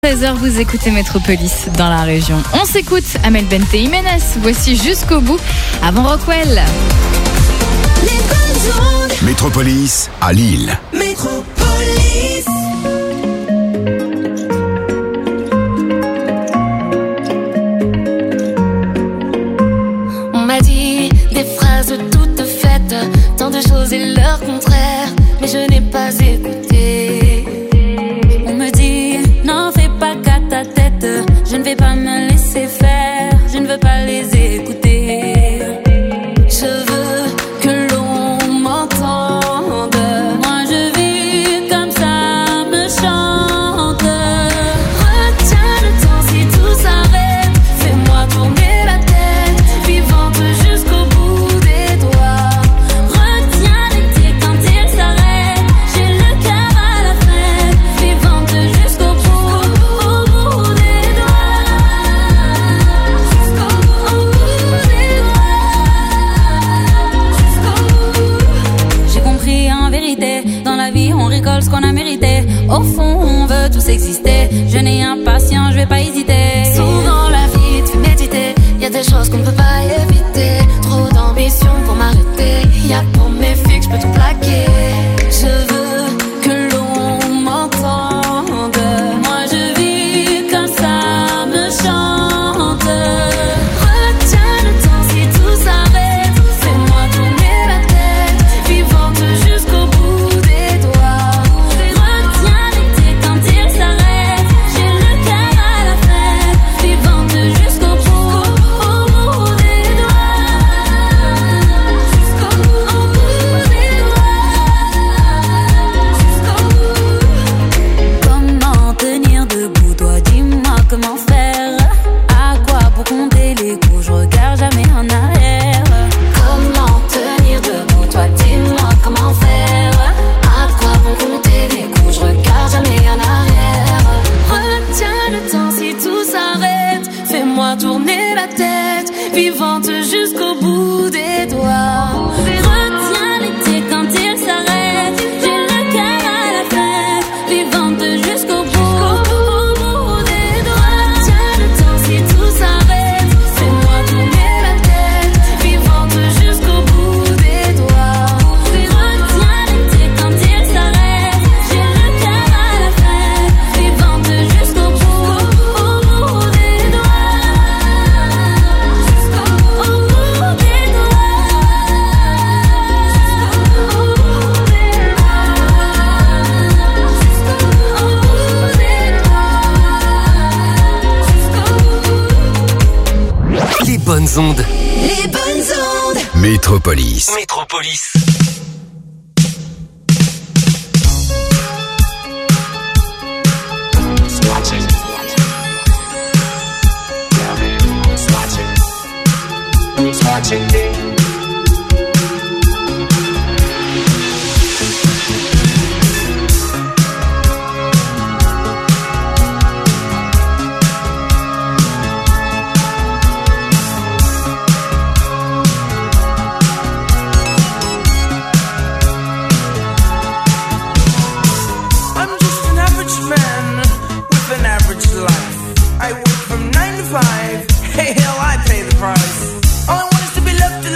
13h, vous écoutez Métropolis dans la région. On s'écoute Amel Bente Jiménez. Voici Jusqu'au bout avant Rockwell. Métropolis à Lille. Métropolis. On m'a dit des phrases toutes faites, tant de choses et leur contraire, mais je n'ai pas écouté. On me dit n'en fais pas qu'à ta tête, je ne vais pas me laisser faire, je ne veux pas les écouter. Je veux que l'on m'entende, moi je vis comme ça me chante. Retiens le temps si tout s'arrête, fais-moi tourner la tête, vivante jusqu'au bout des doigts. Retiens l'été quand il s'arrête, j'ai le cœur à la fête, vivante jusqu'au bout des doigts. Jusqu'au bout des doigts. J'ai compris en vérité, dans la vie on récolte ce qu'on a mérité. Au fond on veut tous exister, jeune et impatient, je vais pas hésiter. Souvent la vie te fait méditer, y a des choses qu'on ne peut pas éviter. Trop d'ambition pour m'arrêter, y a pour mes filles que je peux tout plaquer. Je veux que l'on m'entende, moi je vis comme ça me chante. Retiens le temps si tout s'arrête, fais-moi tourner la tête, vivante jusqu'au bout des doigts. Retiens l'été quand il s'arrête, j'ai le cœur à la fête, vivante jusqu'au bout des doigts. Jusqu'au bout des doigts. Comment tenir debout, toi dis-moi comment faire. À quoi pour compter les coups, je regarde jamais en arrière. Comment tenir debout, toi dis-moi comment faire. À quoi pour compter les coups, je regarde jamais en arrière. Retiens le temps si tout s'arrête, fais-moi tourner la tête, vivante jusqu'au bout des doigts. Retiens l'été quand il s'arrête, j'ai le cœur à la fête, vivante jusqu'au bout des doigts. Retiens le temps si tout s'arrête, fais-moi tourner la tête, vivante jusqu'au bout des doigts. Retiens l'été quand il s'arrête, j'ai le cœur à la fête, vivante jusqu'au bout des doigts. Jusqu'au bout des doigts. Les bonnes ondes. Les bonnes ondes. Métropolis. Métropolis. I'm just an average man with an average life. I work from 9 to 5. Hey, hell, I pay the price. All I want is to be left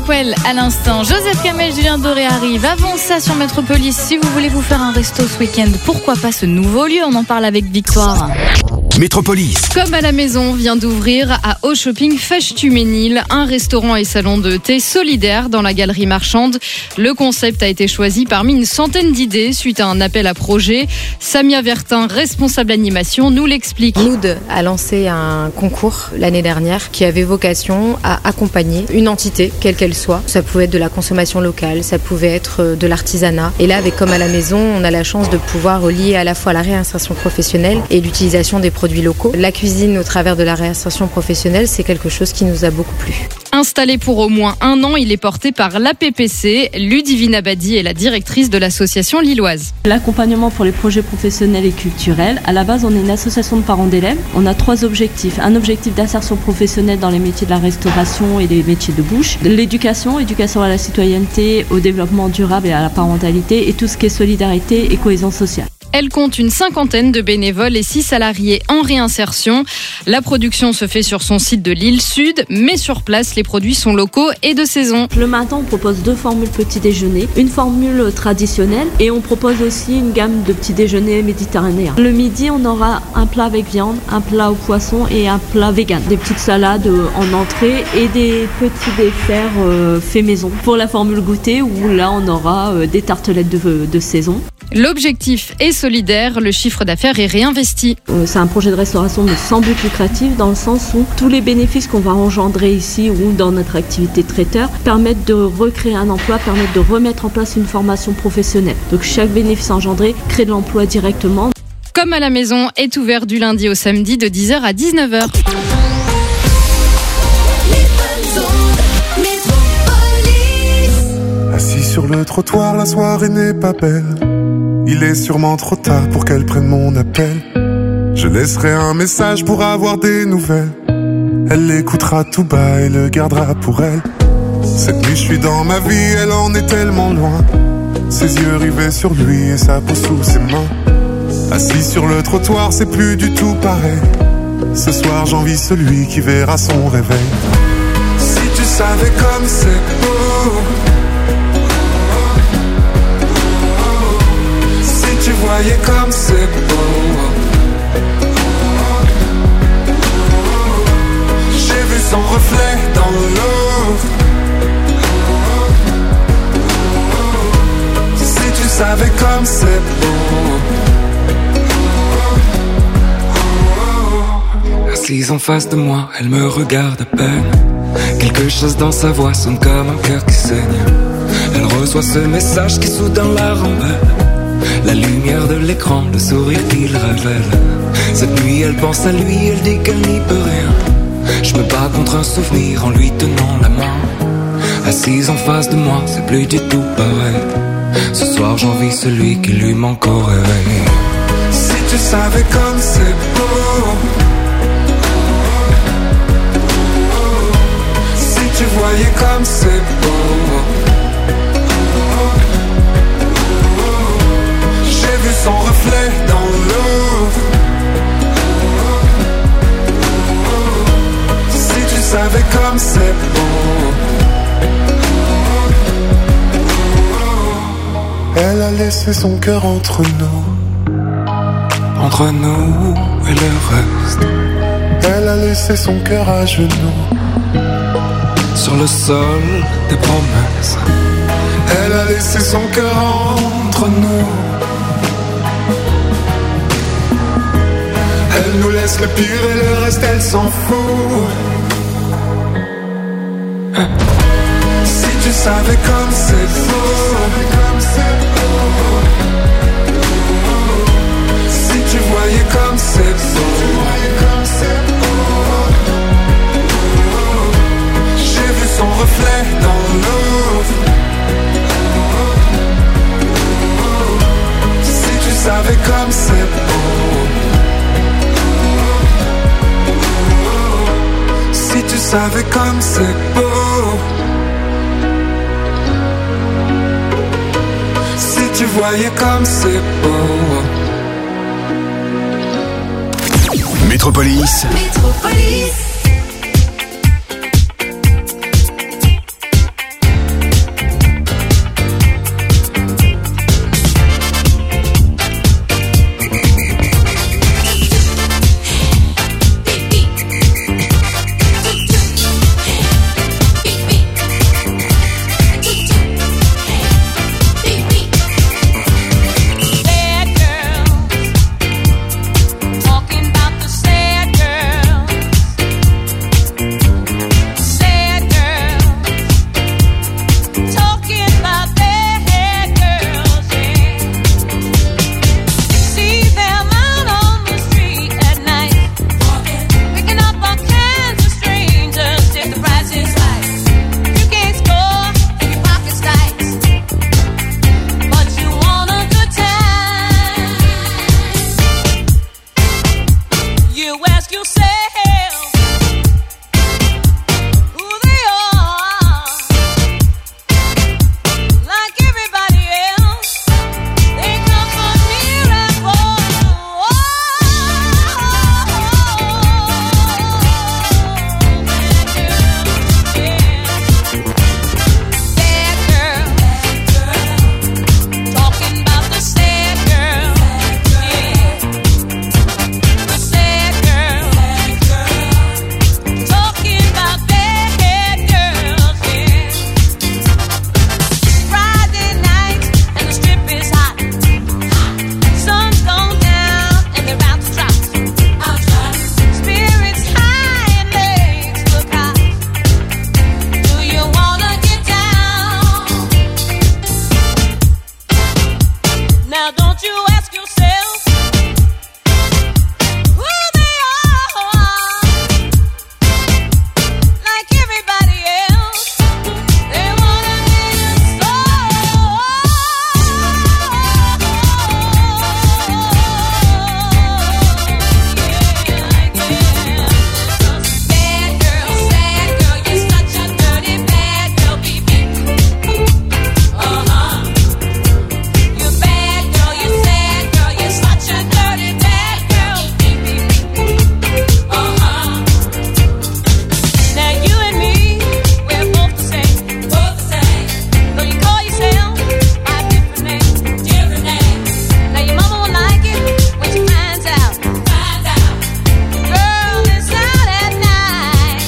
Rockwell à l'instant. Joseph Kamel, Julien Doré arrive. Avant ça sur Métropolis, si vous voulez vous faire un resto ce week-end, pourquoi pas ce nouveau lieu? On en parle avec Victoire. Métropolis. Comme à la maison vient d'ouvrir à Au Shopping Fâche-tu-Ménil, un restaurant et salon de thé solidaire dans la galerie marchande. Le concept a été choisi parmi une centaine d'idées suite à un appel à projet. Samia Vertin, responsable animation, nous l'explique. Mood a lancé un concours l'année dernière qui avait vocation à accompagner une entité, quelle qu'elle soit. Ça pouvait être de la consommation locale, ça pouvait être de l'artisanat. Et là, avec Comme à la maison, on a la chance de pouvoir relier à la fois la réinsertion professionnelle et l'utilisation des produits locaux. La cuisine au travers de la réinsertion professionnelle, c'est quelque chose qui nous a beaucoup plu. Installé pour au moins 1 an, il est porté par l'APPC. Ludivine Badi est la directrice de l'association lilloise. L'accompagnement pour les projets professionnels et culturels. À la base, on est une association de parents d'élèves. On a 3 objectifs. Un objectif d'insertion professionnelle dans les métiers de la restauration et les métiers de bouche. L'éducation à la citoyenneté, au développement durable et à la parentalité et tout ce qui est solidarité et cohésion sociale. Elle compte une 50aine de bénévoles et 6 salariés en réinsertion. La production se fait sur son site de Lille Sud, mais sur place, les produits sont locaux et de saison. Le matin, on propose 2 formules petit déjeuner, une formule traditionnelle et on propose aussi une gamme de petits déjeuners méditerranéens. Le midi, on aura un plat avec viande, un plat au poisson et un plat vegan. Des petites salades en entrée et des petits desserts faits maison. Pour la formule goûter, où là, on aura des tartelettes de saison. L'objectif est solidaire, le chiffre d'affaires est réinvesti. C'est un projet de restauration mais sans but lucratif dans le sens où tous les bénéfices qu'on va engendrer ici ou dans notre activité de traiteur permettent de recréer un emploi, permettent de remettre en place une formation professionnelle. Donc chaque bénéfice engendré crée de l'emploi directement. Comme à la maison est ouvert du lundi au samedi de 10h à 19h. Assis sur le trottoir, la soirée n'est pas belle. Il est sûrement trop tard pour qu'elle prenne mon appel. Je laisserai un message pour avoir des nouvelles. Elle l'écoutera tout bas et le gardera pour elle. Cette nuit je suis dans ma vie, elle en est tellement loin. Ses yeux rivés sur lui et sa peau sous ses mains. Assis sur le trottoir, c'est plus du tout pareil. Ce soir j'envie celui qui verra son réveil. Si tu savais comme c'est beau, tu voyais comme c'est beau. J'ai vu son reflet dans l'eau. Si tu savais comme c'est beau. Assise en face de moi, elle me regarde à peine. Quelque chose dans sa voix sonne comme un cœur qui saigne. Elle reçoit ce message qui soudain la rembelle. La lumière de l'écran, le sourire qu'il révèle. Cette nuit elle pense à lui, elle dit qu'elle n'y peut rien. Je me bats contre un souvenir en lui tenant la main. Assise en face de moi, c'est plus du tout pareil. Ce soir j'envie celui qui lui manque au réveil. Si tu savais comme c'est beau. Si tu voyais comme c'est beau. Son reflet dans l'eau. Si tu savais comme c'est beau. Elle a laissé son cœur entre nous et le reste. Elle a laissé son cœur à genoux sur le sol des promesses. Elle a laissé son cœur entre nous. Elle nous laisse le pire et le reste elle s'en fout. Si tu savais comme c'est beau. Si tu voyais comme c'est beau. J'ai vu son reflet dans l'eau. Si tu savais comme c'est beau. Si tu savais comme c'est beau. Si tu voyais comme c'est beau. Métropolis. Métropolis. you ask yourself who they are? Like everybody else, they come from near and far. Sad girl, talking about the sad girl, yeah. The sad girl, talking about bad girls, yeah. Friday night and the strip is hot. Sun's gone down and they're out to drop. Spirits high and legs look hot. Do you wanna get down? Now don't you ask yourself who they are? Like everybody else, they wanna be a soul. Bad girl, you're such a dirty bad girl, baby. You're bad girl, you're sad girl, you're such a dirty bad girl, baby. Now you and me, we're both the same, Though you call yourself by a different name, Now your mama won't like it when she finds out. Girl, it's out at night.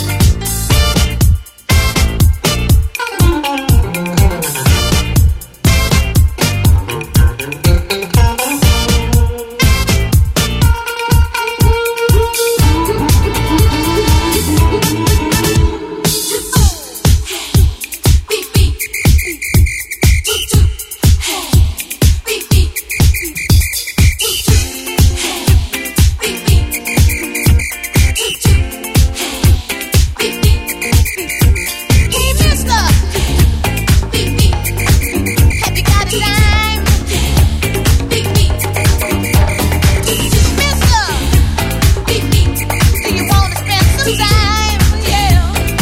Hey, mister, have you got time? Mister, do you wanna spend some time? Yeah.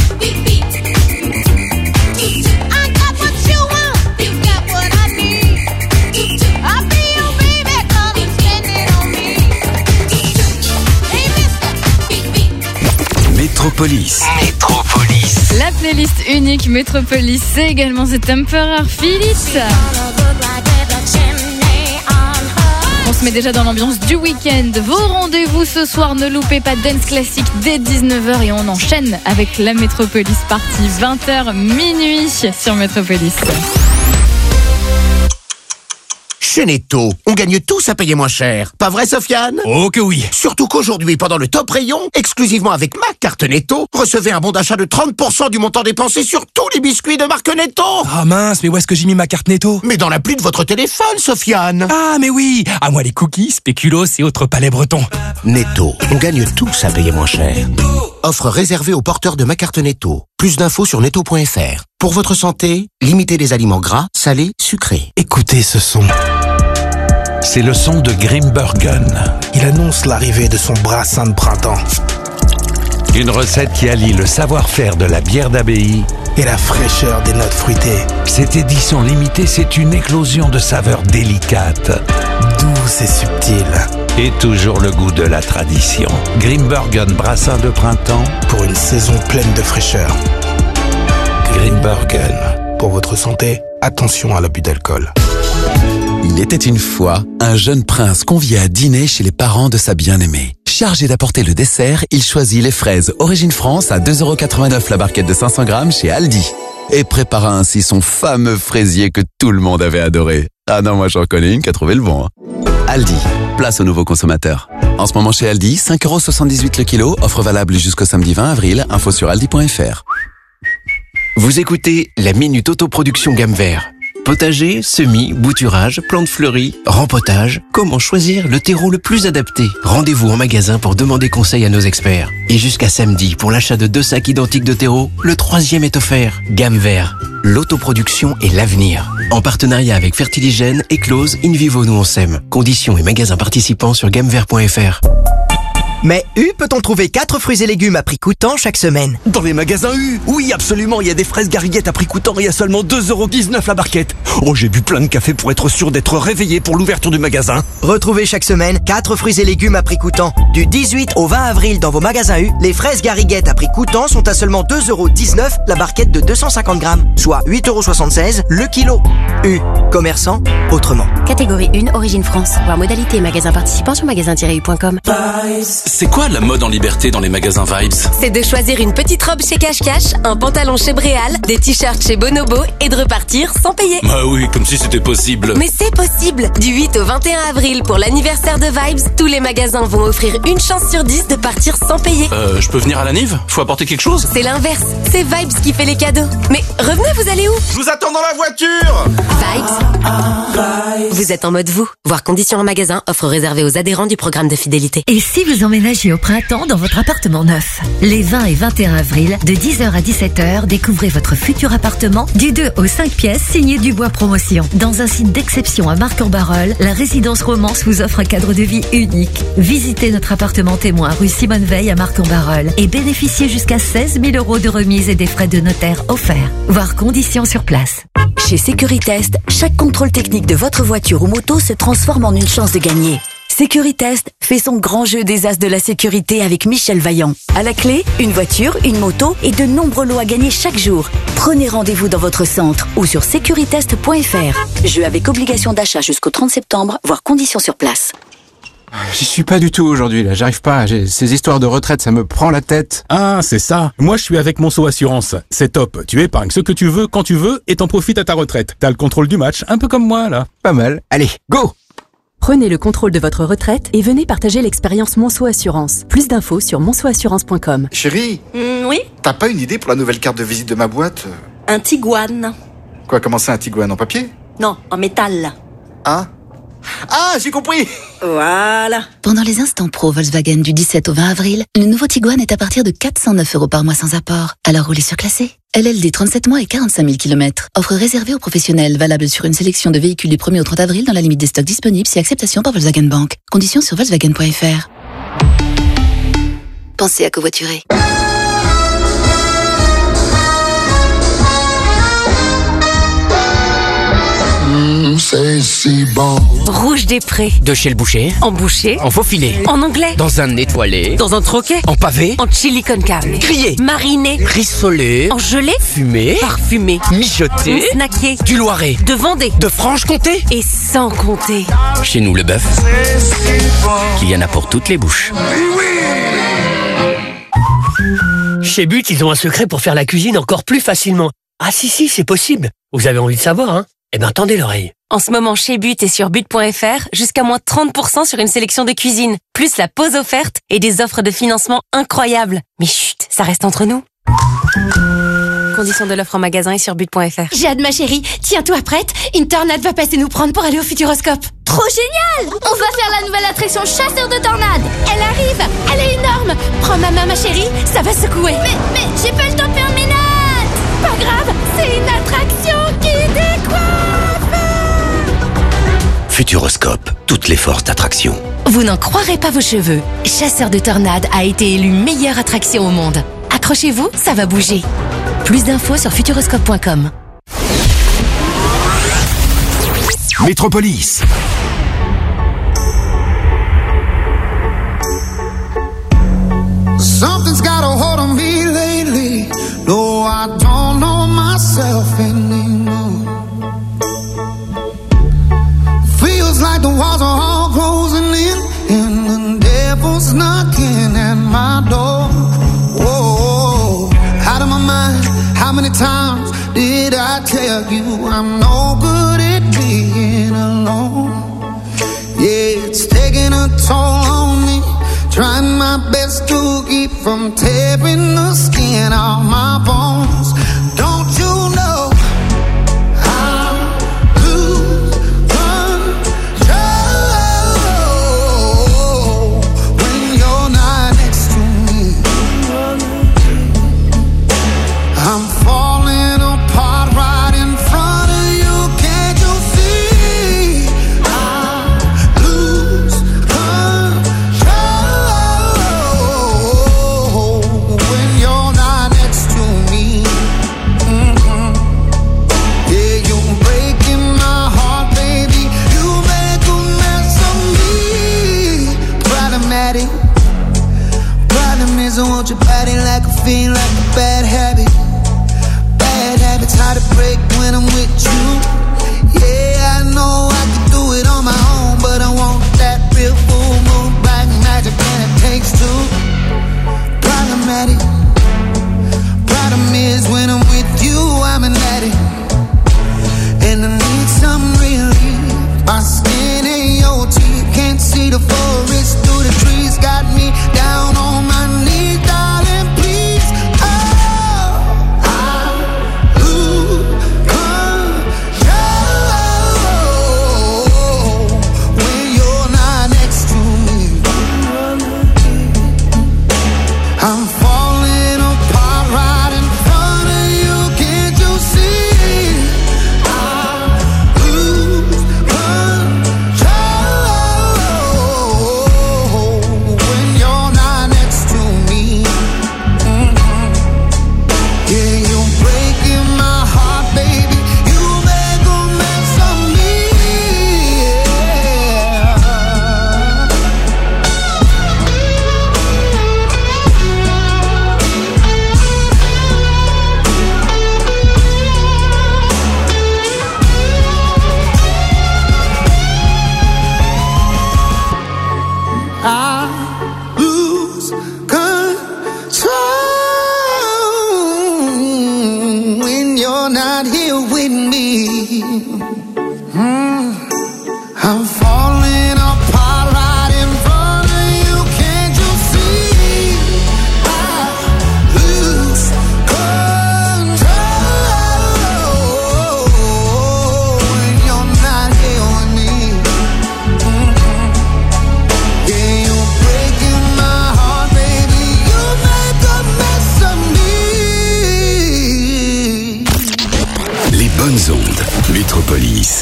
I got what you want, you got what I need. I'll be your baby, come and spend it on me. Hey, mister, Métropolis. La playlist unique Métropolis, c'est également The Emperor Phyllis. On se met déjà dans l'ambiance du week-end. Vos rendez-vous ce soir, ne loupez pas Dance Classique dès 19h et on enchaîne avec la Métropolis partie 20h minuit sur Métropolis. Chez Netto, on gagne tous à payer moins cher. Pas vrai, Sofiane? Oh que oui. Surtout qu'aujourd'hui, pendant le top rayon, exclusivement avec ma carte Netto, recevez un bon d'achat de 30% du montant dépensé sur tous les biscuits de marque Netto. Ah mince, mais où est-ce que j'ai mis ma carte Netto? Mais dans l'appli de votre téléphone, Sofiane. Ah mais oui. À moi les cookies, spéculoos et autres palais bretons. Netto, on gagne tous à payer moins cher. Offre réservée aux porteurs de ma carte Netto. Plus d'infos sur netto.fr. Pour votre santé, limitez les aliments gras, salés, sucrés. Écoutez ce son. C'est le son de Grimbergen. Il annonce l'arrivée de son brassin de printemps. Une recette qui allie le savoir-faire de la bière d'abbaye et la fraîcheur des notes fruitées. Cette édition limitée, c'est une éclosion de saveurs délicates, douces et subtiles. Et toujours le goût de la tradition. Grimbergen brassin de printemps pour une saison pleine de fraîcheur. Grimbergen. Pour votre santé, attention à l'abus d'alcool. Il était une fois un jeune prince convié à dîner chez les parents de sa bien-aimée. Chargé d'apporter le dessert, il choisit les fraises Origine France à 2,89€ la barquette de 500 grammes chez Aldi. Et prépara ainsi son fameux fraisier que tout le monde avait adoré. Ah non, moi j'en connais une qui a trouvé le bon. Aldi, place aux nouveaux consommateurs. En ce moment chez Aldi, 5,78€ le kilo, offre valable jusqu'au samedi 20 avril, info sur aldi.fr. Vous écoutez la Minute Autoproduction Gamme Vert. Potager, semis, bouturage, plantes fleuries, rempotage, comment choisir le terreau le plus adapté? Rendez-vous en magasin pour demander conseil à nos experts. Et jusqu'à samedi, pour l'achat de 2 sacs identiques de terreau, le 3e est offert. Gamme Vert, l'autoproduction est l'avenir. En partenariat avec Fertiligène, Eclose, InVivo Nous on s'aime. Conditions et magasins participants sur gammevert.fr. Mais U peut-on trouver 4 fruits et légumes à prix coûtant chaque semaine? Dans les magasins U, oui absolument, il y a des fraises gariguettes à prix coûtant et à seulement 2,19€ la barquette. Oh, j'ai bu plein de café pour être sûr d'être réveillé pour l'ouverture du magasin. Retrouvez chaque semaine 4 fruits et légumes à prix coûtant. Du 18 au 20 avril dans vos magasins U, les fraises gariguettes à prix coûtant sont à seulement 2,19€ la barquette de 250 grammes, soit 8,76€ le kilo. U, commerçant autrement. Catégorie 1, Origine France. Voir modalité magasin participant sur magasin-u.com. C'est quoi la mode en liberté dans les magasins Vibes? C'est de choisir une petite robe chez Cash Cash, un pantalon chez Bréal, des t-shirts chez Bonobo et de repartir sans payer. Bah oui, comme si c'était possible. Mais c'est possible. Du 8 au 21 avril pour l'anniversaire de Vibes, tous les magasins vont offrir une chance sur 10 de partir sans payer. Je peux venir à la Nive? Faut apporter quelque chose? C'est l'inverse. C'est Vibes qui fait les cadeaux. Mais revenez, vous allez où? Je vous attends dans la voiture. Vibes. Vous êtes en mode vous. Voir conditions en magasin, offre réservée aux adhérents du programme de fidélité. Et si vous emménagez au printemps dans votre appartement neuf? Les 20 et 21 avril, de 10h à 17h, découvrez votre futur appartement du 2 au 5 pièces signé Dubois Promotion. Dans un site d'exception à Marc-en-Barœul, la résidence Romance vous offre un cadre de vie unique. Visitez notre appartement témoin rue Simone Veil à Marc-en-Barœul et bénéficiez jusqu'à 16 000 € de remise et des frais de notaire offerts. Voir conditions sur place. Chez Securitest, chaque contrôle technique de votre voiture ou moto se transforme en une chance de gagner. Securitest fait son grand jeu des as de la sécurité avec Michel Vaillant. À la clé, une voiture, une moto et de nombreux lots à gagner chaque jour. Prenez rendez-vous dans votre centre ou sur securitest.fr. Jeu avec obligation d'achat jusqu'au 30 septembre, voire conditions sur place. J'y suis pas du tout aujourd'hui, là. J'arrive pas. Ces histoires de retraite, ça me prend la tête. Ah, c'est ça. Moi, je suis avec Monceau Assurance. C'est top. Tu épargnes ce que tu veux, quand tu veux, et t'en profites à ta retraite. T'as le contrôle du match, un peu comme moi, là. Pas mal. Allez, go! Prenez le contrôle de votre retraite et venez partager l'expérience Monceau Assurance. Plus d'infos sur monceauassurance.com. Chérie, oui? t'as pas une idée pour la nouvelle carte de visite de ma boîte? Un Tiguan. Quoi, comment c'est un Tiguan en papier? Non, en métal. Ah, j'ai compris! Voilà. Pendant les instants pro Volkswagen du 17 au 20 avril, le nouveau Tiguan est à partir de 409 € par mois sans apport. Alors roulez surclassé. LLD 37 mois et 45 000 km. Offre réservée aux professionnels, valable sur une sélection de véhicules du 1er au 30 avril dans la limite des stocks disponibles si acceptation par Volkswagen Bank. Conditions sur Volkswagen.fr. Pensez à covoiturer. C'est si bon. Rouge des Prés. De chez le boucher. En boucher. En faux filet. En anglais. Dans un étoilé. Dans un troquet. En pavé. En chili con carne. Grillé. Mariné. Rissolé. En gelé. Fumé. Parfumé. Mijoté. Snacké. Du Loiret. De Vendée. De Franche-Comté. Et sans compter. Chez nous, le bœuf. Qu'il y en a pour toutes les bouches. Chez But, ils ont un secret pour faire la cuisine encore plus facilement. Ah si, c'est possible. Vous avez envie de savoir, hein? Eh ben, tendez l'oreille. En ce moment, chez But et sur but.fr, jusqu'à moins 30% sur une sélection de cuisine, plus la pause offerte et des offres de financement incroyables. Mais chut, ça reste entre nous. Conditions de l'offre en magasin et sur but.fr. J'ai hâte, ma chérie. Tiens-toi prête, une tornade va passer nous prendre pour aller au Futuroscope. Trop génial! On va faire la nouvelle attraction chasseur de tornades. Elle arrive, elle est énorme. Prends ma main, ma chérie, ça va secouer. Mais j'ai pas le temps de faire mes notes. Pas grave, c'est une attraction qui décoiffe. Futuroscope, toutes les forces d'attraction. Vous n'en croirez pas vos cheveux. Chasseur de tornades a été élu meilleure attraction au monde. Accrochez-vous, ça va bouger. Plus d'infos sur futuroscope.com. Métropolis. Something's got a hold on me lately. No, I don't know myself anymore. Feels like the walls are all closing in, and the devil's knocking at my door. Whoa, out of my mind. How many times did I tell you I'm no good at being alone? Yeah, it's taking a toll on me. Trying my best to keep from tearing the skin off my bones. Don't you know I lose control when you're not next to me? I'm falling apart right in front of you. Can't you see? I lose control want your body like a fiend, like a bad habit. Bad habits hard to break when I'm with you. Yeah, I know I can do it on my own, but I want that real full moon, black magic, and it takes two. Problematic. Problem is when I'm with you, I'm an addict, and I need some relief. My skin ain't your teeth, can't see the forest through the trees. Got me down on my knees, darling, please. Oh, I lose control when you're not next to me. I'm falling apart right in front of you, can't you see? I lose control when you're not next to me. Yeah, you're breaking my heart, baby. You make a mess of me. I lose control when you're not here with me. I'm falling apart right in front of you, can't you see? I lose control when you're not here with me. Yeah, you're breaking my heart, baby. You make a mess of me. Les bonnes ondes. Métropolis.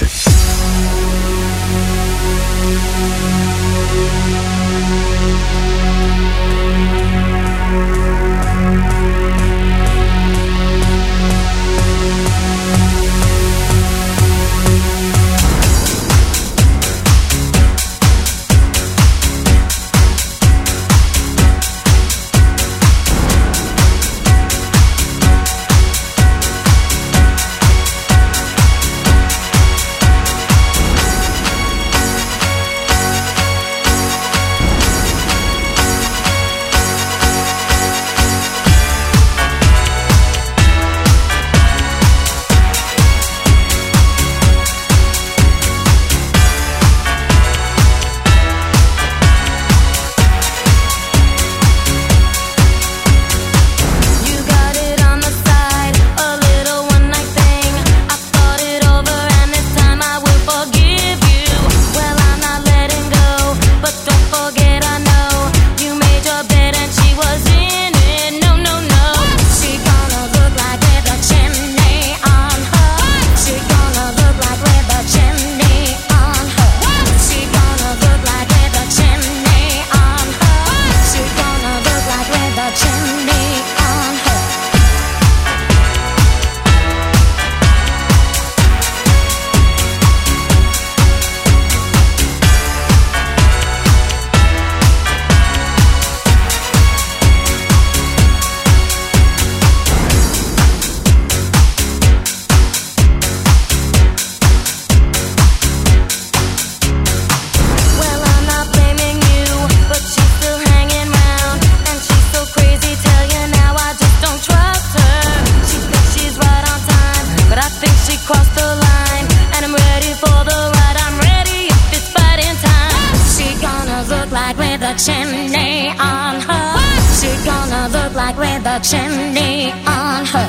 chimney on her. She gonna look like with a chimney on her.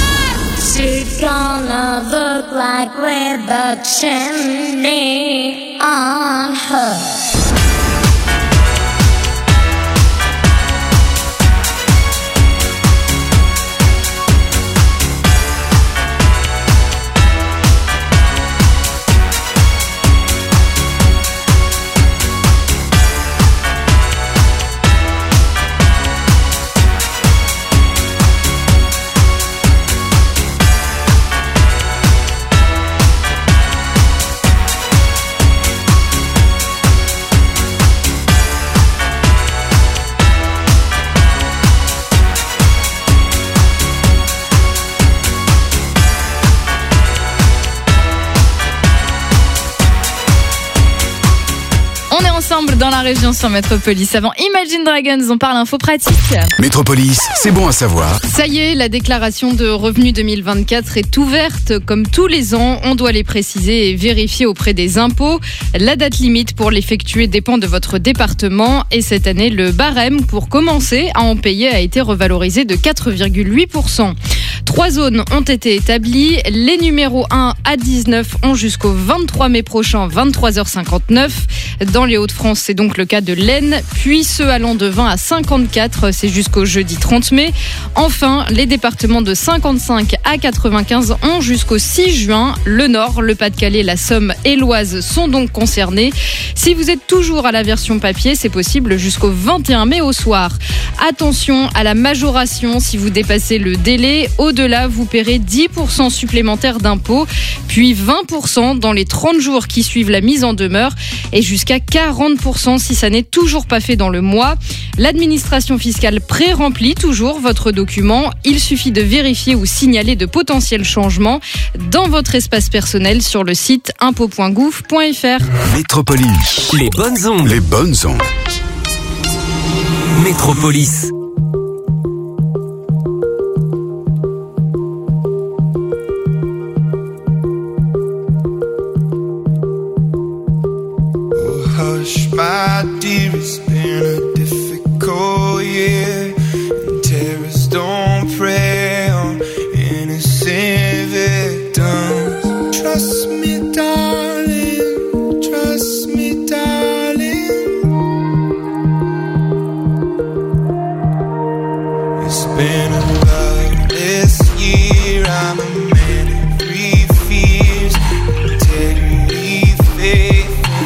She gonna look like with a chimney on her. dans la région sur Métropolis. Avant Imagine Dragons, on parle info pratique. Métropolis, c'est bon à savoir. Ça y est, la déclaration de revenus 2024 est ouverte. Comme tous les ans, on doit les préciser et vérifier auprès des impôts. La date limite pour l'effectuer dépend de votre département. Et cette année, le barème pour commencer à en payer a été revalorisé de 4,8%. 3 zones ont été établies. Les numéros 1 à 19 ont jusqu'au 23 mai prochain, 23h59. Dans les Hauts-de-France, c'est donc le cas de l'Aisne. Puis ceux allant de 20 à 54, c'est jusqu'au jeudi 30 mai. Enfin, les départements de 55 à 95 ont jusqu'au 6 juin. Le Nord, le Pas-de-Calais, la Somme et l'Oise sont donc concernés. Si vous êtes toujours à la version papier, c'est possible jusqu'au 21 mai au soir. Attention à la majoration si vous dépassez le délai. Au-delà, vous paierez 10% supplémentaires d'impôts, puis 20% dans les 30 jours qui suivent la mise en demeure et jusqu'à 40% si ça n'est toujours pas fait dans le mois. L'administration fiscale pré-remplit toujours votre document. Il suffit de vérifier ou signaler de potentiels changements dans votre espace personnel sur le site impôts.gouv.fr. Métropolis. Les bonnes ondes. Les bonnes ondes. Métropolis. Hush, my dear, it's been a difficult year. And terrorists don't prey on innocent victims. Trust me, darling. Trust me, darling. It's been a loveless year. I'm a man of three fears. Integrity, faith.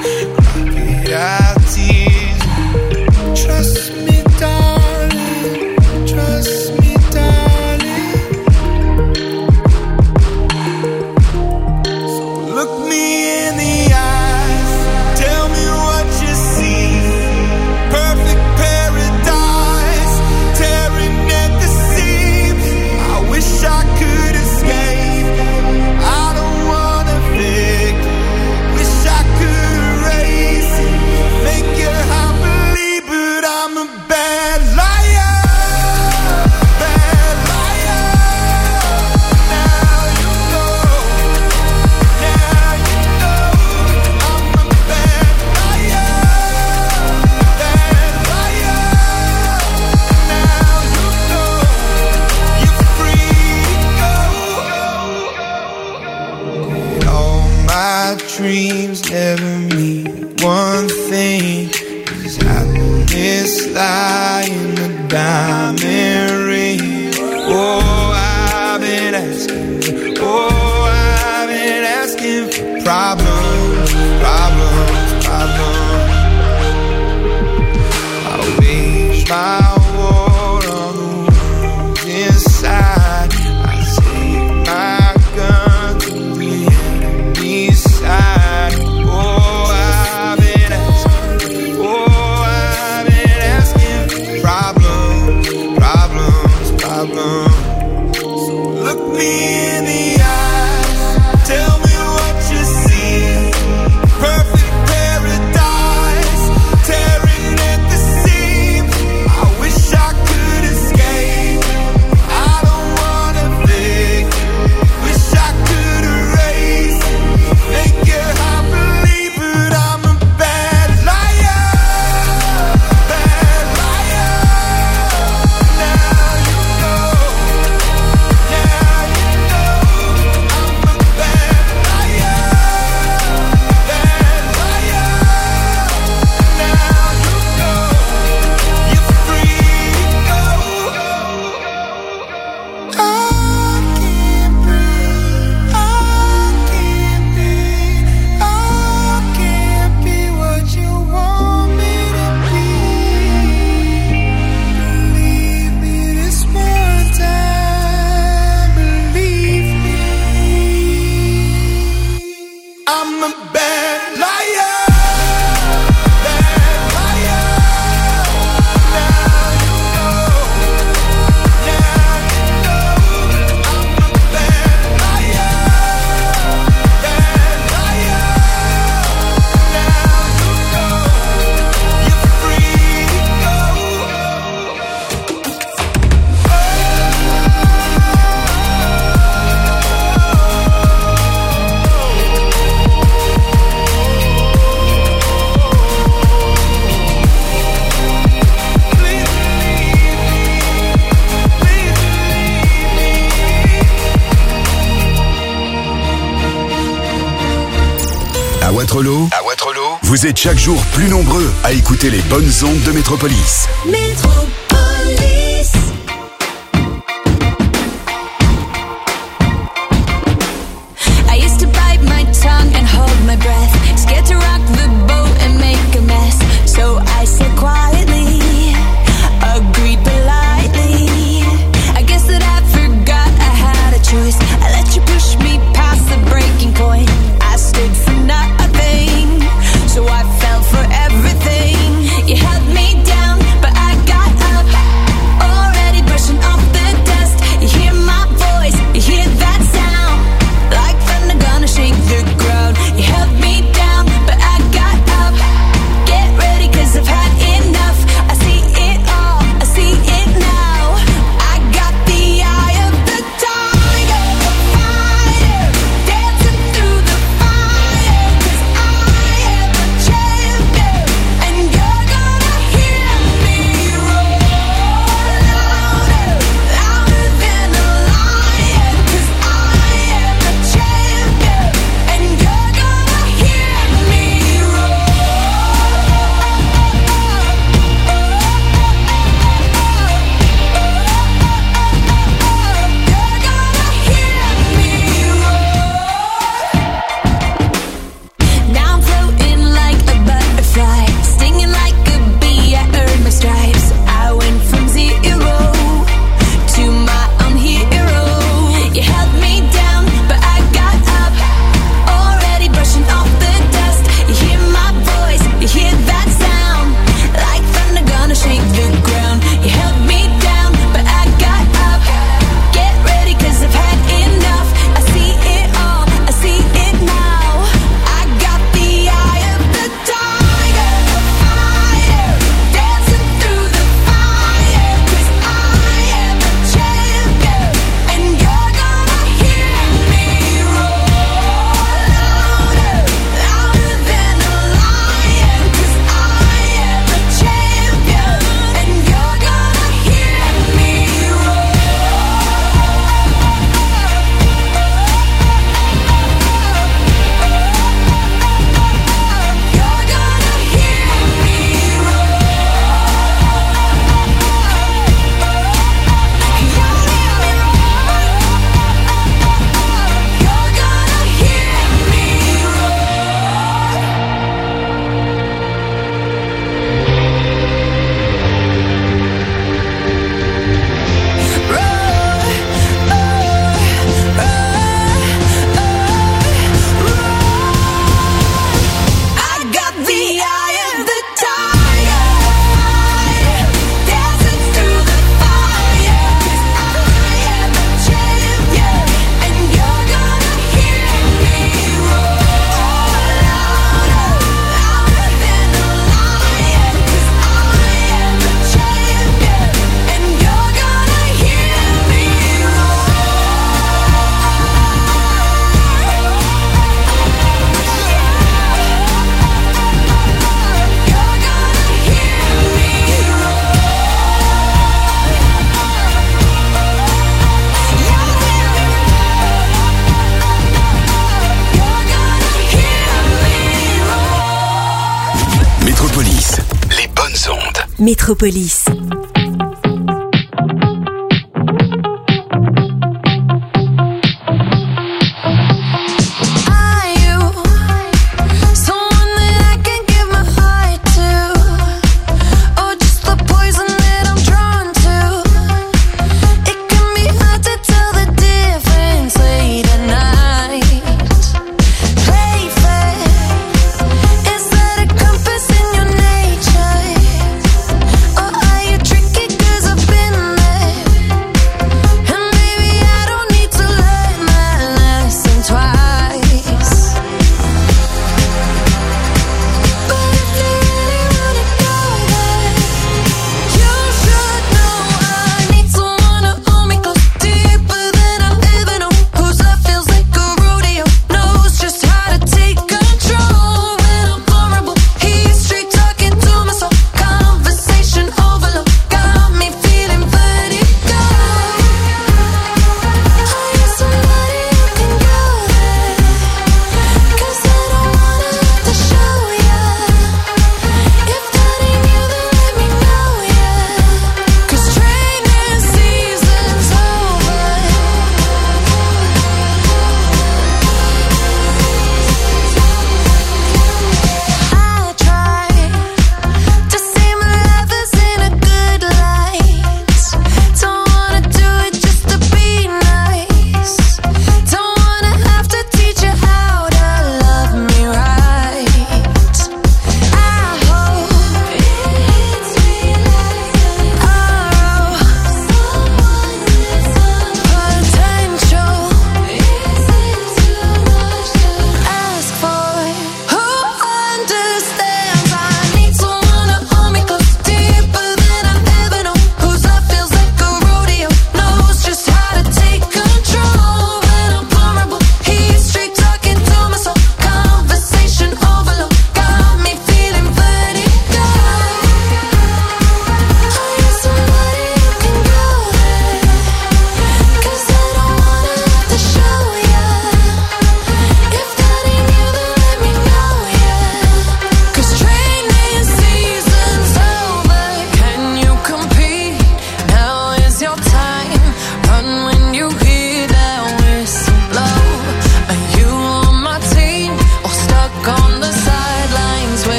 Trust me, darling. Trust me, darling. So look me in the eyes. Tell me what you see. Perfect paradise, tearing at the seams. I wish I could escape. I don't wanna fake. Wish I could erase it. Make it happily, but I'm a bad liar. Bad liar. Now you know. Now you know. I'm a bad liar. Bad liar. Now you know. You're free to go. Did all my dreams never mean one thing? Does happiness lie in the diamond ring? Oh, I've been asking. Oh, I've been asking for problems, problems, problems. I wage my war on the ones inside. I take my gun to the enemy's side. Oh, I've been asking. Oh, I've been asking for problems, problems, problems. So look me in the eyes. Tell me what you see. Perfect paradise, tearing at the seams. I wish Waterloo, vous êtes chaque jour plus nombreux à écouter les bonnes ondes de Métropolis. Métropolis. I used to bite my tongue and hold my breath, scared to rock the boat and make a mess. So I said quietly, agreed politely. I guess that I forgot I had a choice. I let you push me past the breaking point. I stood for nothing, so I fell for everything. You held me down, but I got up, already brushing off the dust. You hear my voice, you hear that sound, like thunder gonna shake the ground. You held me down, but I got up. Get ready, 'cause I've had enough. I see it all, I see it now. I got the eye of the tiger, fighter, dancing through the fire. 'Cause I am a champion, and you're gonna hear me roar louder, louder than a lion. 'Cause I am a champion, and you're gonna hear me roar. Now I'm floating like a butterfly, stinging like a bee. I earned my stripes. I went from 0 to my own hero. You held me down, but I got up, already brushing off the dust. You hear my voice, you hear that sound, like thunder gonna shake the ground. You held me down, but I got up. Get ready, 'cause I've had enough. I see it all, I see it now. I got the eye of the tiger, fighter, dancing through the fire. 'Cause I am a champion, and you're gonna hear me roar louder, louder than a lion. 'Cause I am a champion, and you're gonna hear me roar. You're gonna hear me I got the eye of the tiger, dancing through the fire. 'Cause I am a champion, and you're gonna hear me roar louder, louder than a lion. 'Cause I am a champion, and you're gonna hear me Métropolis, les bonnes ondes. Métropolis. Are you someone that I can give my heart to, or just the poison that I'm drawn to? It can be hard to tell the difference late at night. Play fair, is that a compass in your nature, or are you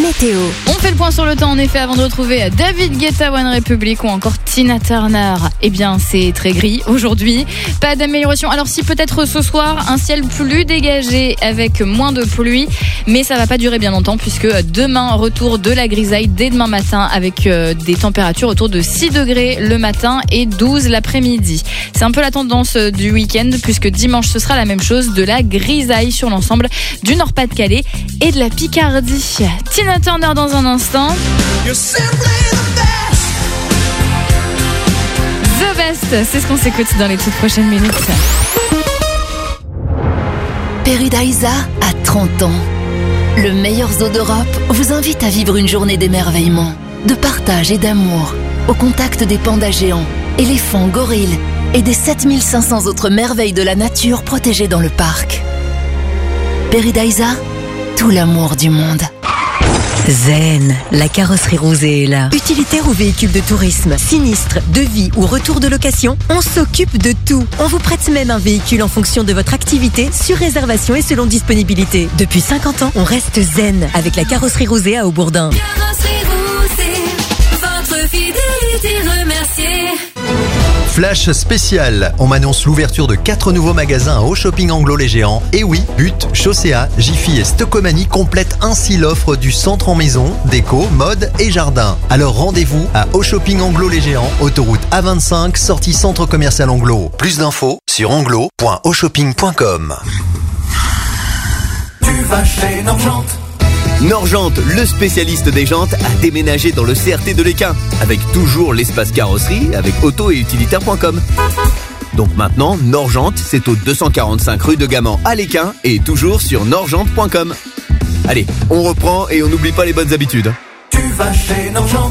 météo. On fait le point sur le temps en effet avant de retrouver David Guetta, One Republic ou encore Tina Turner. Eh bien c'est très gris aujourd'hui, pas d'amélioration. Alors si peut-être ce soir un ciel plus dégagé avec moins de pluie, mais ça va pas durer bien longtemps puisque demain retour de la grisaille dès demain matin avec des températures autour de 6 degrés le matin et 12 l'après-midi. C'est un peu la tendance du week-end puisque dimanche ce sera la même chose, de la grisaille sur l'ensemble du Nord-Pas-de-Calais et de la Picardie. Tina Turner dans un instant. The Best, c'est ce qu'on s'écoute dans les toutes prochaines minutes. Paradisa a 30 ans. Le meilleur zoo d'Europe vous invite à vivre une journée d'émerveillement, de partage et d'amour, au contact des pandas géants, éléphants, gorilles et des 7500 autres merveilles de la nature protégées dans le parc. Paradisa, tout l'amour du monde. Zen, la carrosserie rosée est là. Utilitaire ou véhicule de tourisme, sinistre, devis ou retour de location, on s'occupe de tout. On vous prête même un véhicule en fonction de votre activité, sur réservation et selon disponibilité. Depuis 50 ans, on reste zen avec la carrosserie rosée à Aubourdin. Carrosserie rosée, votre fidélité remerciée. Flash spécial, on m'annonce l'ouverture de 4 nouveaux magasins à Auchan Anglo les Géants. Et oui, But, Chaussea, Jiffy et Stocomanie complètent ainsi l'offre du centre en maison, déco, mode et jardin. Alors rendez-vous à Auchan Anglo les Géants, autoroute A25, sortie centre commercial Anglo. Plus d'infos sur anglo.auchopping.com. Tu vas chez Norgent. Norgent, le spécialiste des jantes, a déménagé dans le CRT de l'Équin, avec toujours l'espace carrosserie avec auto et utilitaire.com. Donc maintenant, Norgent, c'est au 245 rue de Gaman à l'Équin et toujours sur norgent.com. Allez, on reprend et on n'oublie pas les bonnes habitudes. Tu vas chez Norgent.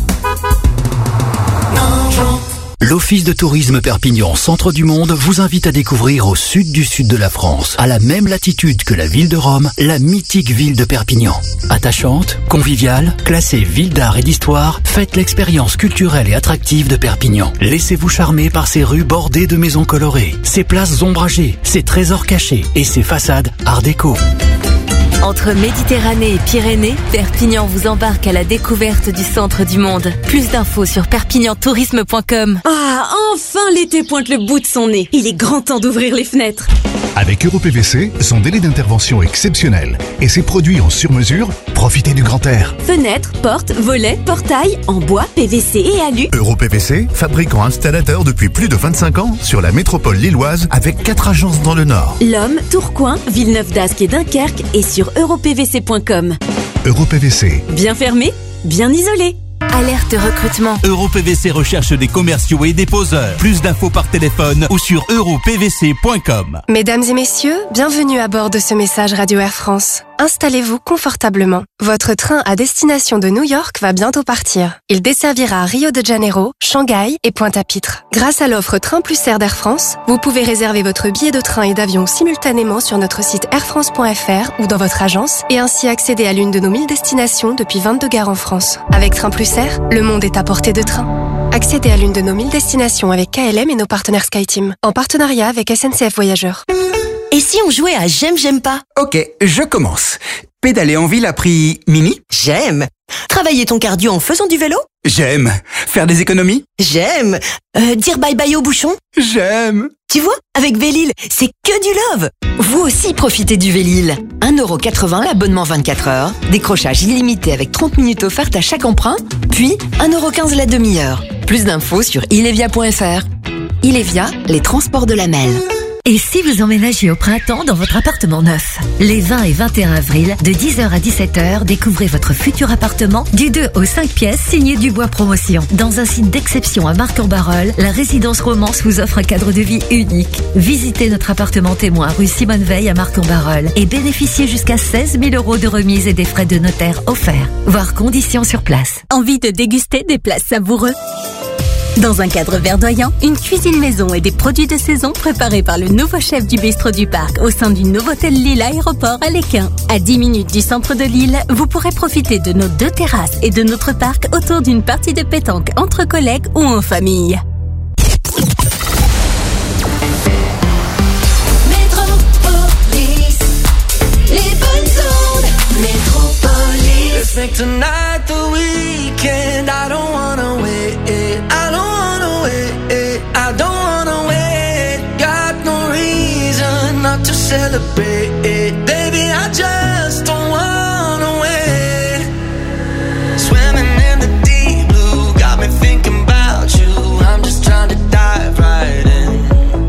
Norgent. L'Office de tourisme Perpignan Centre du Monde vous invite à découvrir au sud de la France, à la même latitude que la ville de Rome, la mythique ville de Perpignan. Attachante, conviviale, classée ville d'art et d'histoire, faites l'expérience culturelle et attractive de Perpignan. Laissez-vous charmer par ses rues bordées de maisons colorées, ses places ombragées, ses trésors cachés et ses façades art déco. Entre Méditerranée et Pyrénées, Perpignan vous embarque à la découverte du centre du monde. Plus d'infos sur perpignantourisme.com. Ah, enfin l'été pointe le bout de son nez. Il est grand temps d'ouvrir les fenêtres. Avec EuroPVC, son délai d'intervention exceptionnel et ses produits en sur-mesure, profitez du grand air. Fenêtres, portes, volets, portails, en bois, PVC et alu. EuroPVC, fabricant installateur depuis plus de 25 ans sur la métropole lilloise avec 4 agences dans le Nord. L'Homme, Tourcoing, Villeneuve-d'Ascq et Dunkerque et sur europvc.com. EuroPVC. Bien fermé, bien isolé. Alerte recrutement. EuroPVC recherche des commerciaux et des poseurs. Plus d'infos par téléphone ou sur europvc.com. Mesdames et messieurs, bienvenue à bord de ce message Radio Air France. Installez-vous confortablement. Votre train à destination de New York va bientôt partir. Il desservira Rio de Janeiro, Shanghai et Pointe-à-Pitre. Grâce à l'offre Train Plus Air d'Air France, vous pouvez réserver votre billet de train et d'avion simultanément sur notre site airfrance.fr ou dans votre agence et ainsi accéder à l'une de nos 1000 destinations depuis 22 gares en France. Avec Train Plus Air, le monde est à portée de train. Accédez à l'une de nos 1000 destinations avec KLM et nos partenaires SkyTeam, en partenariat avec SNCF Voyageurs. Et si on jouait à J'aime pas? Ok, je commence. Pédaler en ville a pris Mimi? J'aime. Travailler ton cardio en faisant du vélo? J'aime. Faire des économies? J'aime. Dire bye bye au bouchon? J'aime. Tu vois, avec Vélil, c'est que du love. Vous aussi profitez du Vélil. 1,80€ l'abonnement 24 heures, décrochage illimité avec 30 minutes offertes à chaque emprunt, puis 1,15€ la demi-heure. Plus d'infos sur ilevia.fr. Ilevia, les transports de la Melle. Et si vous emménagez au printemps dans votre appartement neuf? Les 20 et 21 avril, de 10h à 17h, découvrez votre futur appartement du 2 au 5 pièces signé Dubois Promotion. Dans un site d'exception à Marc-en-Barœul, la résidence Romance vous offre un cadre de vie unique. Visitez notre appartement témoin rue Simone Veil à Marc-en-Barœul et bénéficiez jusqu'à 16 000 € de remise et des frais de notaire offerts. Voir conditions sur place. Envie de déguster des plats savoureux? Dans un cadre verdoyant, une cuisine maison et des produits de saison préparés par le nouveau chef du bistrot du parc au sein du Novotel Lille Aéroport à l'Équin. À 10 minutes du centre de Lille, vous pourrez profiter de nos 2 terrasses et de notre parc autour d'une partie de pétanque entre collègues ou en famille. Métropolis, les bonnes ondes. Métropolis. make tonight the weekend. I don't wanna wait, I don't wanna wait, I don't wanna wait. Got no reason not to celebrate, baby, I just don't wanna wait. Swimming in the deep blue, got me thinking about you. I'm just trying to dive right in.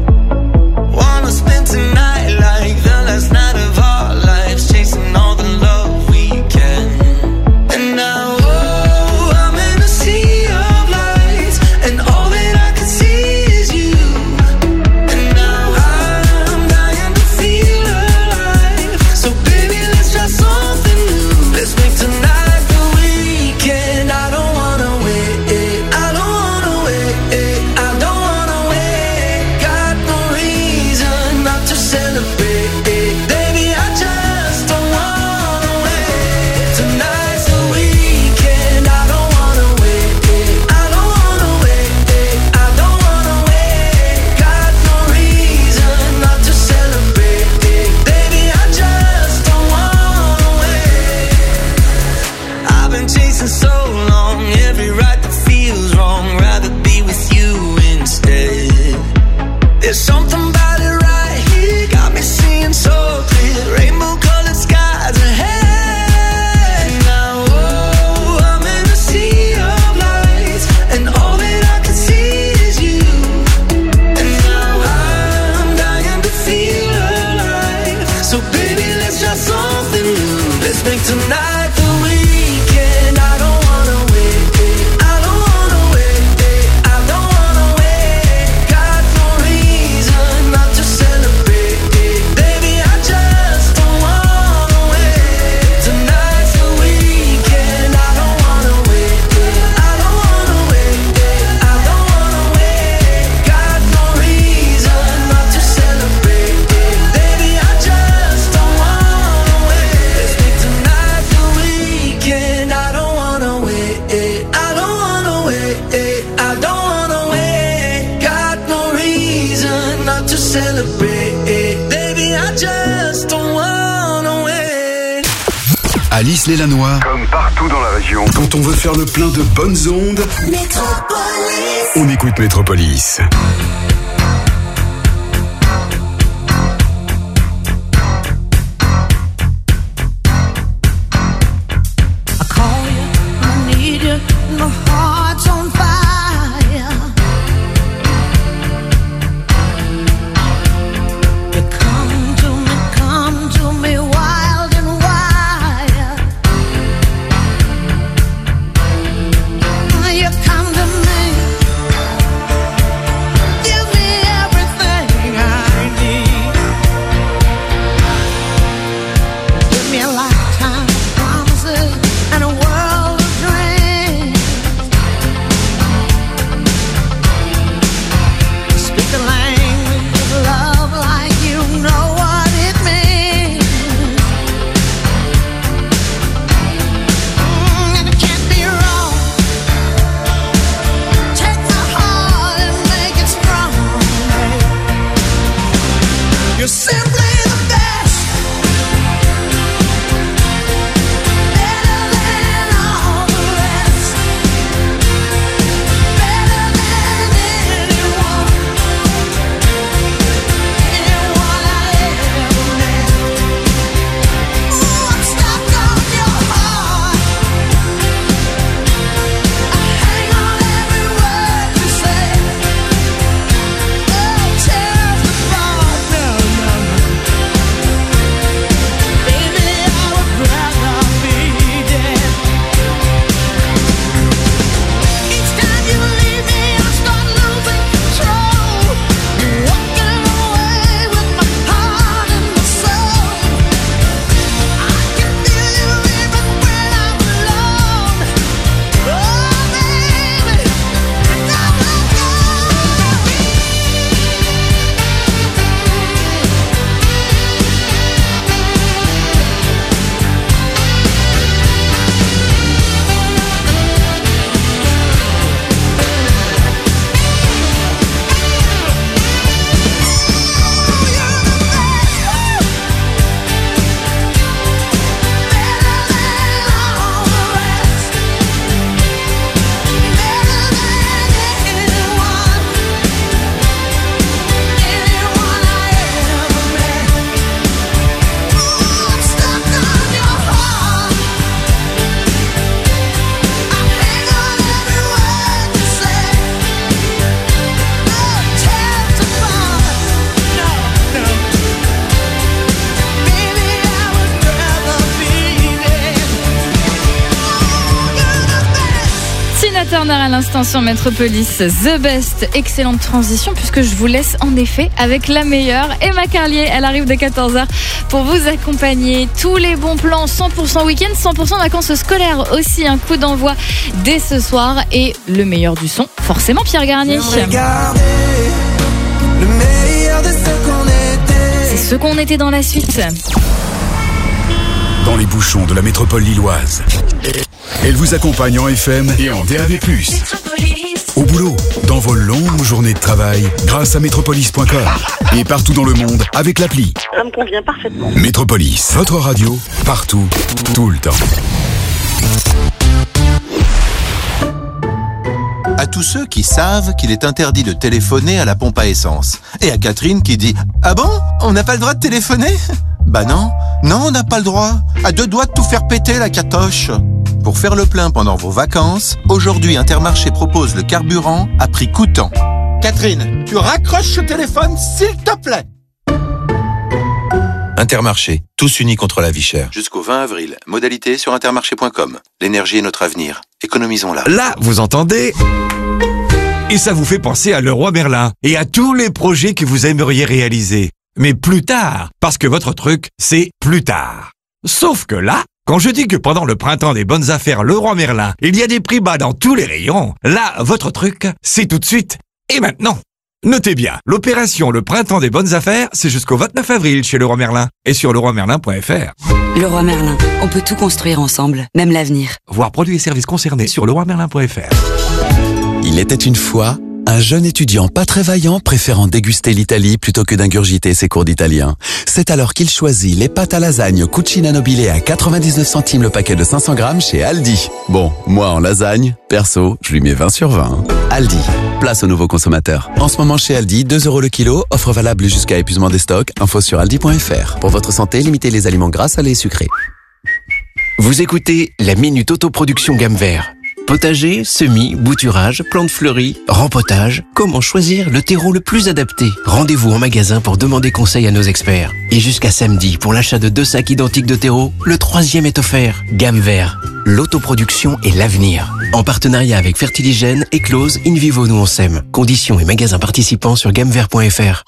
Wanna spend tonight like the last night of our lives, chasing all the love we can. And now, oh, I'm in a sea of lights, and all that I can see is you. And now I'm dying to feel alive. So baby, let's try something new. Let's make tonight the weekend. I don't wanna wait, I don't wanna wait, I don't wanna wait. Got no reason not to celebrate, baby, I just don't wanna wait. Tonight's the weekend. I don't wanna wait, I don't wanna wait, I don't wanna wait. Got no reason not to celebrate, baby, I just don't wanna wait. I've been chasing so long, every right that feels wrong, rather be with you instead. There's something about it right here, got me seeing so clear, rainbow colored skies ahead. Now, oh, I'm in a sea of lights, and all that I can see is you. And now I'm dying to feel alive. So baby, let's try something new. Let's make tonight the weekend. I don't wanna wait, I don't wanna wait, I don't wanna wait. Got no reason not to celebrate, baby, I just don't wanna wait. Tonight's the weekend. I don't wanna wait, I don't wanna wait, I don't wanna wait. Got no reason not to celebrate, baby, I just don't wanna wait. Let's make tonight the weekend. I don't wanna wait, I don't wanna wait, I don't wanna wait. Got no reason not to celebrate, baby, I just don't wanna wait. Alice Lélannoy, comme partout dans la région, quand on veut faire le plein de bonnes ondes, on écoute Métropolis. I call you, I need you, my heart's on fire. You come to me wild and wild. You come to me, give Turner à l'instant sur Metropolis, The Best. Excellente transition puisque je vous laisse en effet avec la meilleure, Emma Carlier. Elle arrive dès 14h pour vous accompagner. Tous les bons plans, 100% week-end, 100% vacances scolaires aussi. Un coup d'envoi dès ce soir et le meilleur du son, forcément Pierre Garnier. C'est ce qu'on était dans la suite. Dans les bouchons de la métropole lilloise. Elle vous accompagne en FM et en DAB+. Au boulot, dans vos longues journées de travail, grâce à Metropolis.com. Et partout dans le monde, avec l'appli. Ça me convient parfaitement. Metropolis, votre radio, partout, tout le temps. À tous ceux qui savent qu'il est interdit de téléphoner à la pompe à essence. Et à Catherine qui dit « Ah bon? On n'a pas le droit de téléphoner ?» Bah non, on n'a pas le droit. À deux doigts de tout faire péter la catoche. Pour faire le plein pendant vos vacances, aujourd'hui Intermarché propose le carburant à prix coûtant. Catherine, tu raccroches ce téléphone s'il te plaît. Intermarché, tous unis contre la vie chère. Jusqu'au 20 avril, modalité sur intermarché.com. L'énergie est notre avenir. Économisons-la. Là, vous entendez ? Et ça vous fait penser à Leroy Merlin et à tous les projets que vous aimeriez réaliser. Mais plus tard, parce que votre truc, c'est plus tard. Sauf que là, quand je dis que pendant le printemps des bonnes affaires Leroy Merlin, il y a des prix bas dans tous les rayons, là, votre truc, c'est tout de suite et maintenant. Notez bien, l'opération Le Printemps des bonnes affaires, c'est jusqu'au 29 avril chez Leroy Merlin et sur leroymerlin.fr. Leroy Merlin, on peut tout construire ensemble, même l'avenir. Voir produits et services concernés sur leroymerlin.fr. Il était une fois un jeune étudiant pas très vaillant préférant déguster l'Italie plutôt que d'ingurgiter ses cours d'italien. C'est alors qu'il choisit les pâtes à lasagne Cucina Nobile à 99 centimes le paquet de 500 grammes chez Aldi. Bon, moi en lasagne, perso, je lui mets 20 sur 20. Aldi, place aux nouveaux consommateurs. En ce moment chez Aldi, 2 € le kilo, offre valable jusqu'à épuisement des stocks, info sur aldi.fr. Pour votre santé, limitez les aliments gras, salés et sucrés. Vous écoutez la Minute Autoproduction Gamme Vert. Potager, semis, bouturage, plantes fleuries, rempotage, comment choisir le terreau le plus adapté? Rendez-vous en magasin pour demander conseil à nos experts. Et jusqu'à samedi, pour l'achat de 2 sacs identiques de terreau, le 3e est offert. Gamme Vert, l'autoproduction et l'avenir. En partenariat avec Fertiligène, Eclose, InVivo Nous on s'aime. Conditions et magasins participants sur gammevert.fr.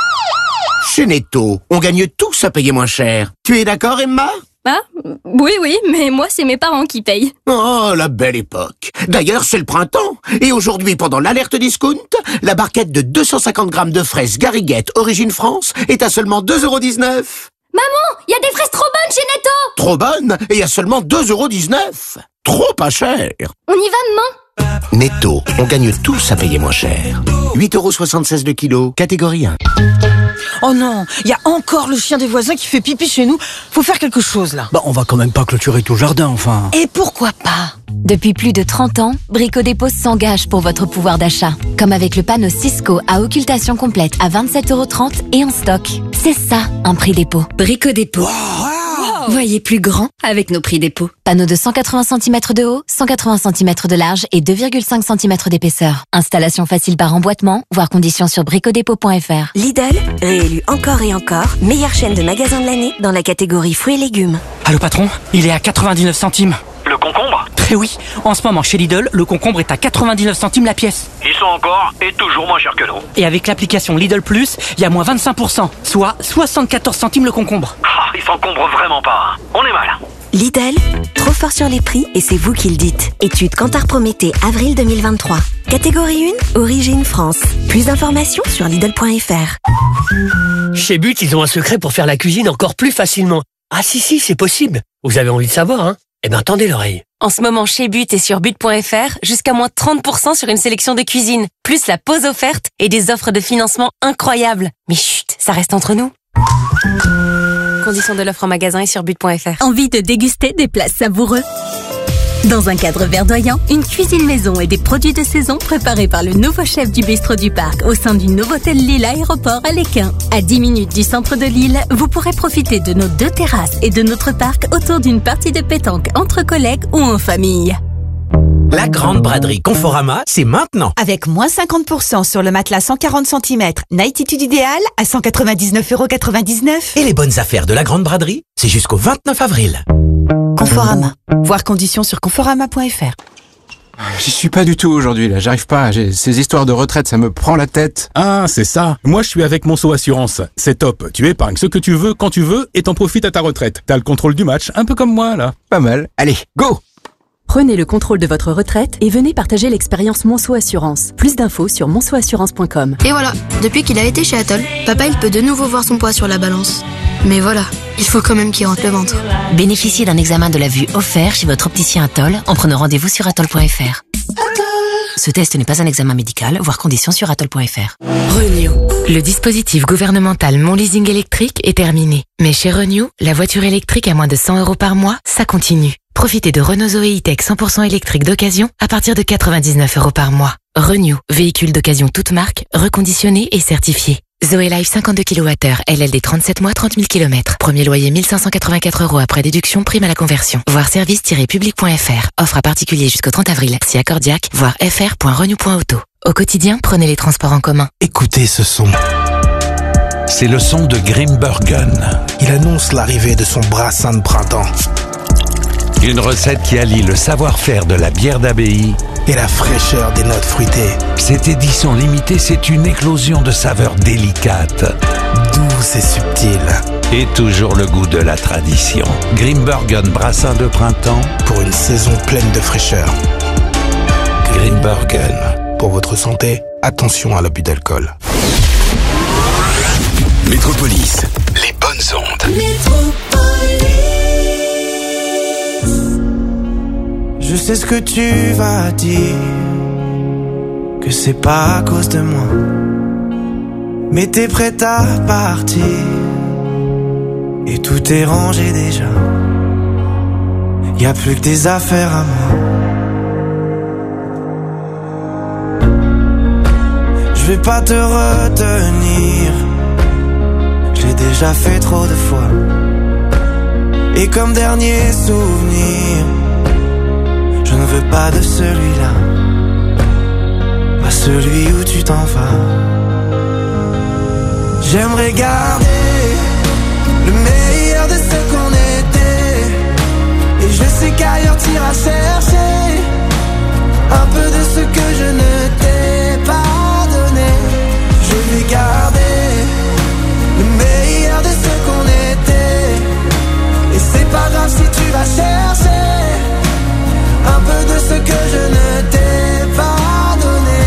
Chez Netto, on gagne tous à payer moins cher. Tu es d'accord, Emma? Ah, oui, mais moi, c'est mes parents qui payent. Oh, la belle époque. D'ailleurs, c'est le printemps. Et aujourd'hui, pendant l'alerte discount, la barquette de 250 grammes de fraises Gariguette Origine France est à seulement 2,19 €. Maman, il y a des fraises trop bonnes chez Netto. Trop bonnes et à seulement 2,19 €. Trop pas cher. On y va, maman. Netto, on gagne tous à payer moins cher. 8,76 € le kilo, catégorie 1. Oh non, il y a encore le chien des voisins qui fait pipi chez nous. Faut faire quelque chose là. Bah on va quand même pas clôturer tout le jardin, enfin. Et pourquoi pas? Depuis plus de 30 ans, Brico Dépôt s'engage pour votre pouvoir d'achat. Comme avec le panneau Cisco à occultation complète à 27,30 € et en stock. C'est ça, un prix dépôt. Brico Dépôt. Voyez plus grand avec nos prix dépôt. Panneau de 180 cm de haut, 180 cm de large et 2,5 cm d'épaisseur. Installation facile par emboîtement, voir conditions sur bricodépôt.fr. Lidl, réélu encore et encore, meilleure chaîne de magasins de l'année dans la catégorie fruits et légumes. Allô patron, il est à 99 centimes. Le concombre? Eh oui, en ce moment chez Lidl, le concombre est à 99 centimes la pièce. Ils sont encore et toujours moins chers que nous. Et avec l'application Lidl Plus, il y a moins 25%, soit 74 centimes le concombre. Ah, ils s'encombrent vraiment pas. On est mal. Lidl, trop fort sur les prix et c'est vous qui le dites. Étude Kantar Prométhée, avril 2023. Catégorie 1, Origine France. Plus d'informations sur Lidl.fr. Chez But, ils ont un secret pour faire la cuisine encore plus facilement. Ah si, c'est possible. Vous avez envie de savoir, hein? Eh ben, tendez l'oreille. En ce moment, chez But et sur but.fr, jusqu'à moins 30% sur une sélection de cuisine. Plus la pause offerte et des offres de financement incroyables. Mais chut, ça reste entre nous. Conditions de l'offre en magasin et sur but.fr. Envie de déguster des plats savoureux? Dans un cadre verdoyant, une cuisine maison et des produits de saison préparés par le nouveau chef du bistrot du parc au sein du Novotel Lille Aéroport à l'Équin. À 10 minutes du centre de Lille, vous pourrez profiter de nos 2 terrasses et de notre parc autour d'une partie de pétanque entre collègues ou en famille. La grande braderie Conforama, c'est maintenant. Avec moins 50% sur le matelas 140 cm, Nightitude idéal à 199,99 €. Et les bonnes affaires de la grande braderie, c'est jusqu'au 29 avril. Conforama. Voir conditions sur conforama.fr. J'y suis pas du tout aujourd'hui, là. J'arrive pas. Ces histoires de retraite, ça me prend la tête. Ah, c'est ça. Moi, je suis avec Monceau Assurance. C'est top. Tu épargnes ce que tu veux, quand tu veux, et t'en profites à ta retraite. T'as le contrôle du match, un peu comme moi, là. Pas mal. Allez, go! Prenez le contrôle de votre retraite et venez partager l'expérience Monceau Assurance. Plus d'infos sur monceauassurance.com. Et voilà, depuis qu'il a été chez Atoll, papa il peut de nouveau voir son poids sur la balance. Mais voilà, il faut quand même qu'il rentre le ventre. Bénéficiez d'un examen de la vue offert chez votre opticien Atoll en prenant rendez-vous sur atoll.fr. Ce test n'est pas un examen médical, voire conditions sur atoll.fr. Renew. Le dispositif gouvernemental Mon Leasing électrique est terminé. Mais chez Renew, la voiture électrique à moins de 100 € par mois, ça continue. Profitez de Renault Zoé E-Tech 100% électrique d'occasion à partir de 99 € par mois. Renew, véhicule d'occasion toute marque, reconditionné et certifié. Zoé Life 52 kWh, LLD 37 mois, 30 000 km. Premier loyer 1584 € après déduction, prime à la conversion. Voir service-public.fr. Offre à particulier jusqu'au 30 avril. Si accordiaque, voir fr.renew.auto. Au quotidien, prenez les transports en commun. Écoutez ce son. C'est le son de Grimbergen. Il annonce l'arrivée de son brassin de printemps. Une recette qui allie le savoir-faire de la bière d'abbaye et la fraîcheur des notes fruitées. Cette édition limitée, c'est une éclosion de saveurs délicates, douces et subtiles. Et toujours le goût de la tradition. Grimbergen brassin de printemps pour une saison pleine de fraîcheur. Grimbergen. Pour votre santé, attention à l'abus d'alcool. Métropolis, les bonnes ondes. Je sais ce que tu vas dire, que c'est pas à cause de moi, mais t'es prête à partir, et tout est rangé déjà. Y a plus que des affaires à moi. Je vais pas te retenir, j'ai déjà fait trop de fois, et comme dernier souvenir, je ne veux pas de celui-là, pas celui où tu t'en vas. J'aimerais garder le meilleur de ce qu'on était, et je sais qu'ailleurs t'iras chercher un peu de ce que je ne t'ai pas donné. Je vais garder le meilleur de ce qu'on était, et c'est pas grave si tu vas chercher un peu de ce que je ne t'ai pas donné,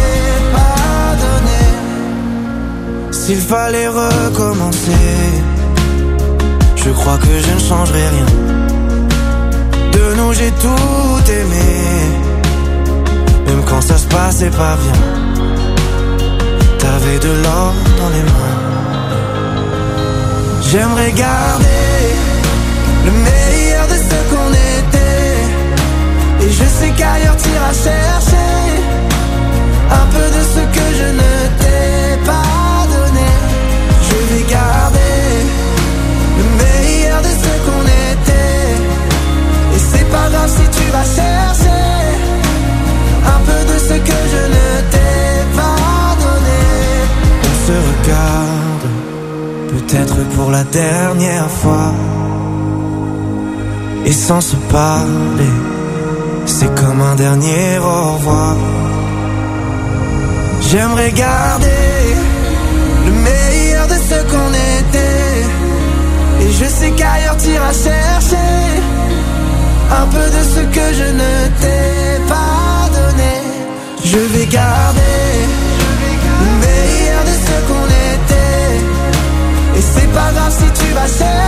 S'il fallait recommencer, je crois que je ne changerai rien. De nous j'ai tout aimé, même quand ça se passait pas bien. T'avais de l'or dans les mains. J'aimerais garder le meilleur de ce qu'on était, et je sais qu'ailleurs t'iras chercher un peu de ce que je ne t'ai pas donné. Je vais garder le meilleur de ce qu'on était, et c'est pas grave si tu vas chercher un peu de ce que je ne t'ai pas donné. On se regarde, peut-être pour la dernière fois, et sans se parler, c'est comme un dernier au revoir. J'aimerais garder le meilleur de ce qu'on était, et je sais qu'ailleurs t'iras chercher un peu de ce que je ne t'ai pas donné. Je vais garder le meilleur de ce qu'on était, et c'est pas grave si tu vas chercher